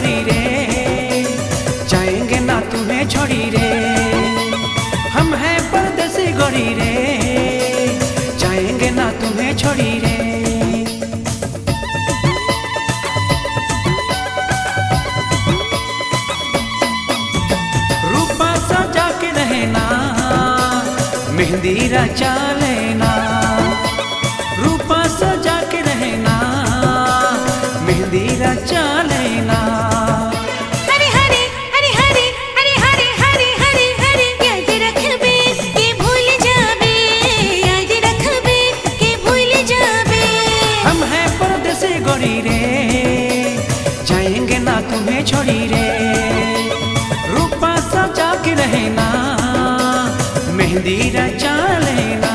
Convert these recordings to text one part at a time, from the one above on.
गौरी रे, जाएंगे ना तुम्हें छोड़ी रे। हम हैं परदेसी गौरी रे, जाएंगे ना तुम्हें छोड़ी रे। रूपा सजा के रहना, मेहंदी रचा लेना। रूपा सजा के रहना, मेहंदी रचा लेना। हरे हरे हरे हरे हरे हरे हरे हरे हरे याद रखबे के भूल जाबे, याद रखबे के भूल जाबे। हम हैं परदेसी गौरी रे, जाएंगे ना तुम्हें छोड़ी रे। रूपा सजा के रहना, मेहंदी रचा लेना।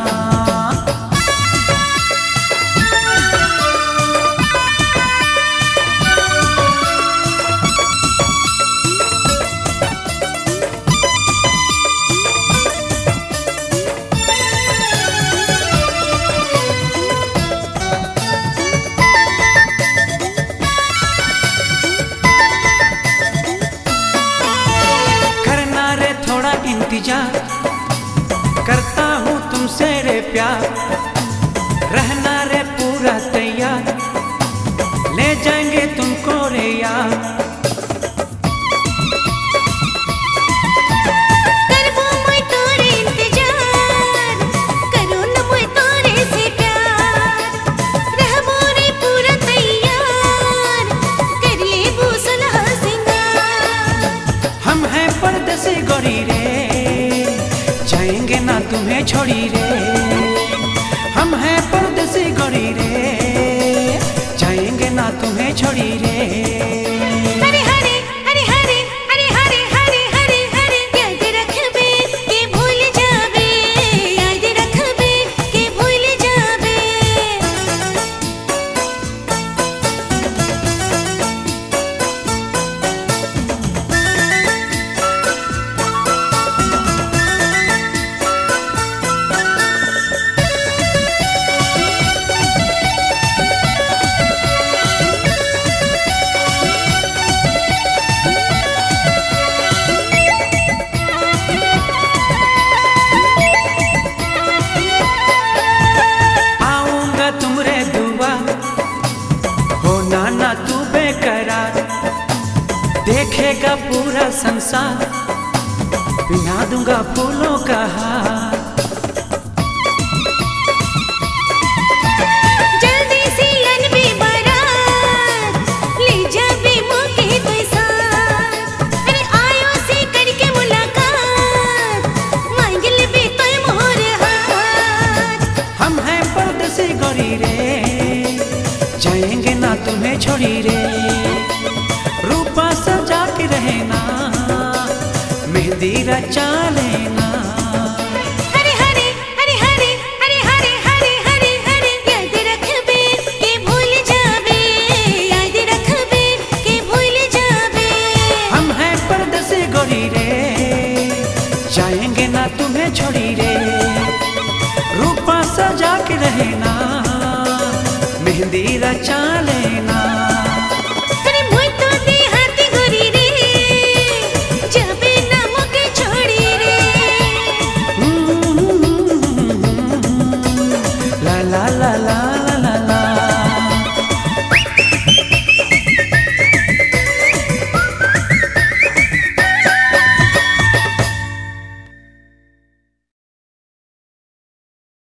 करना रे थोड़ा इंतजार, करता हूँ तुमसे रे प्यार। रहना रे पूरा तैयार, ले जाएंगे तुमको रे यार। करबो मैं तोरे इंतजार, करो न मैं तोरे से प्यार। रहबो रे पूरा तैयार, कर लेबो सुलह सिंगार। हम हैं परदेसी गौरी रे, जाएंगे ना तुम्हें छोड़ी रे। हम हैं परदेसी गौरी रे, जाएंगे ना तुम्हें छोड़ी रे। हरे हरे हरे हरे हरे हरे हरे हरे हरे याद रखबे के भूल जाबे, याद रखबे के भूल जाबे। आऊंगा तुमरे दुआ, होना ना तू बेकरार। देखेगा पूरा संसार, पिना दूंगा फूलों का हार। जल्दी से अनबे बारात, ले जाबे मोके तोय साथ। अरे आयो से करके मुलाकात, मांग लेबे तोय मोर हाथ। हम हैं परदेसी गौरी रे, जाएंगे ना तुम्हें छोड़ी रे। रूपा सजा के रहना, मेहंदी रचा लेना। हरे हरे हरे हरे हरे हरे हरे हरे हरे याद रखबे के भूल जाबे, याद रखबे के भूल जाबे। हम हैं परदेसी गौरी रे, जाएंगे ना तुम्हें छोड़ी रे। रूपा सजा के रहना, मेहंदी रचा लेना।